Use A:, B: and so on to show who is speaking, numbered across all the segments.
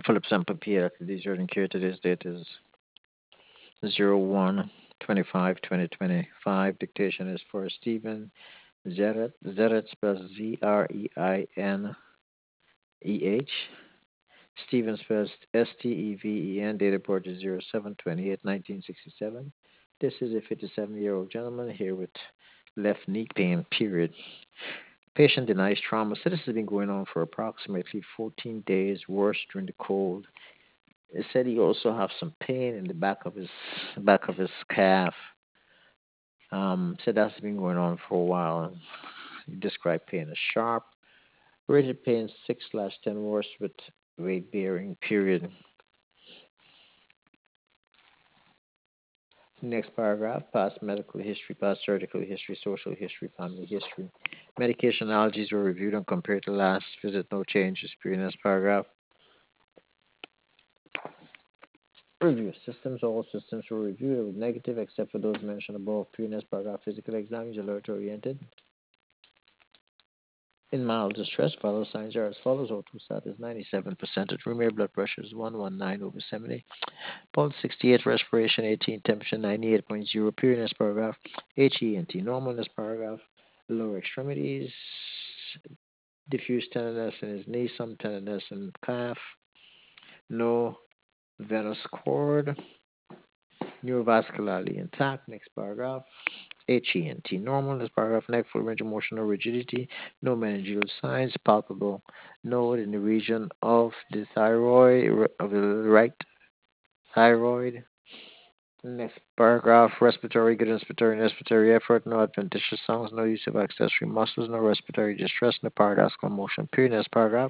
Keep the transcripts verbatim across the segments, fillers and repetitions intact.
A: Philip Sample P. The journey here today's date is zero one twenty-five twenty twenty-five. Dictation is for Stephen Zeret. Zeret spells Z R E I N E H. Stephen spells S T E V E N. Date of birth is zero seven twenty-eight nineteen sixty-seven. This is a fifty-seven year old gentleman here with left knee pain, period. Patient denies trauma. So this has been going on for approximately fourteen days, worse during the cold. It said he also have some pain in the back of his back of his calf. Um, said that's been going on for a while. He described pain as sharp. Rated pain six slash ten worse with weight bearing. Period. Next paragraph: past medical history, past surgical history, social history, family history. Medication allergies were reviewed and compared to last visit. No changes. Period. Next paragraph: review systems. All systems were reviewed. It was negative except for those mentioned above. Period. Next paragraph: physical exam is alert oriented. In mild distress, vital signs are as follows: O two sat is ninety-seven percent. Room air blood pressure is one hundred nineteen over seventy. Pulse sixty-eight, respiration eighteen, temperature ninety-eight point zero. Period. Next paragraph. H E N T normal. Next paragraph. Lower extremities. Diffuse tenderness in his knee, some tenderness in calf. No venous cord. Neurovascularly intact. Next paragraph. H E N T normal. This paragraph: neck, full range of motion, no rigidity, no meningeal signs, palpable node in the region of the thyroid, of the right thyroid. Next paragraph: respiratory, good inspiratory, respiratory effort, no adventitious sounds, no use of accessory muscles, no respiratory distress, no paradoxical motion. Period. Next paragraph: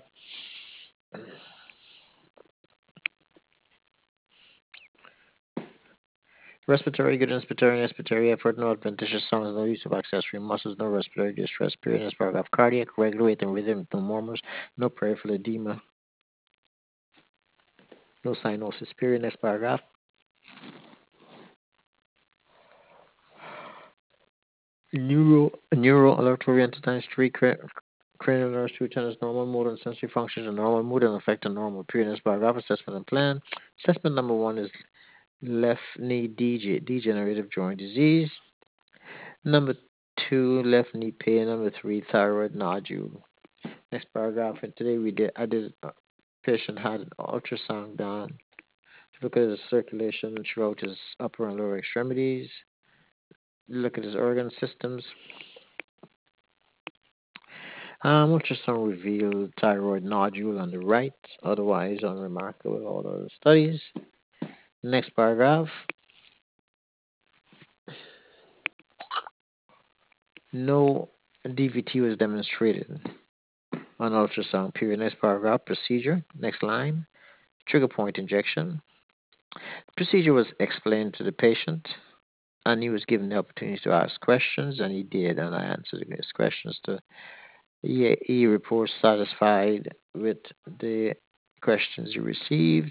A: respiratory, good inspiratory, respiratory effort, no adventitious sounds, no use of accessory muscles, no respiratory distress. Period. Next paragraph: cardiac, regulate and rhythm, no murmurs, no peripheral edema, no cyanosis. Period. Next paragraph: neuro, neuro alert oriented times three, cra- cranial nerves, two tenors, normal motor and sensory functions, and normal mood and affect a normal. Period. Next paragraph: assessment and plan. Assessment number one is left knee dege- degenerative joint disease. Number two, left knee pain. Number three, thyroid nodule. Next paragraph. And today we did. I did. A patient had an ultrasound done to look at his circulation throughout his upper and lower extremities. Look at his organ systems. Um, ultrasound revealed thyroid nodule on the right, otherwise unremarkable all other studies. Next paragraph. No D V T was demonstrated on ultrasound. Period. Next paragraph. Procedure. Next line. Trigger point injection. The procedure was explained to the patient, and he was given the opportunity to ask questions, and he did, and I answered his questions. To he, he reports satisfied with the questions he received.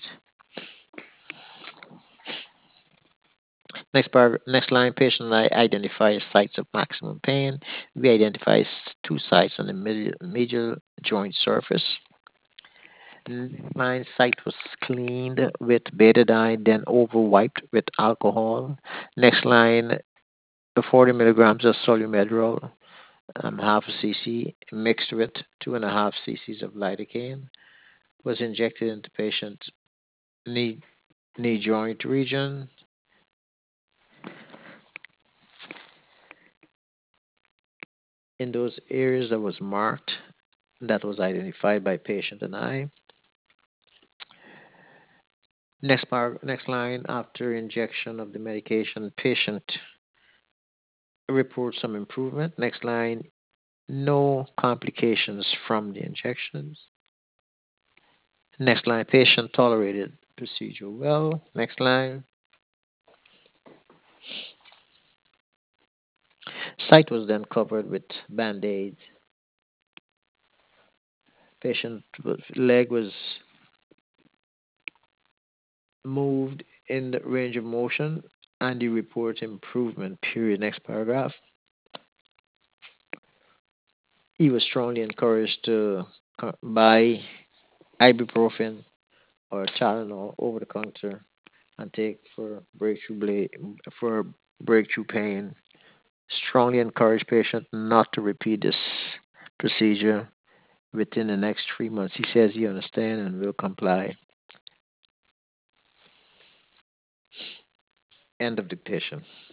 A: Next bar, next line, patient I identifies sites of maximum pain. We identify two sites on the middle, medial joint surface. Next line, site was cleaned with betadine, then over wiped with alcohol. Next line, forty milligrams of solumedrol, um, half a cc, mixed with two and a half cc's of lidocaine, was injected into patient knee knee joint region. In those areas that was marked, that was identified by patient and I. Next par, next line, after injection of the medication, patient reports some improvement. Next line, no complications from the injections. Next line, patient tolerated procedure well. Next line, site was then covered with band-aids. Patient leg was moved in the range of motion and the report improvement. Period. Next paragraph. He was strongly encouraged to buy ibuprofen or Tylenol over the counter and take for breakthrough bla- for breakthrough pain. Strongly encourage patient not to repeat this procedure within the next three months. He says he understands and will comply. End of dictation.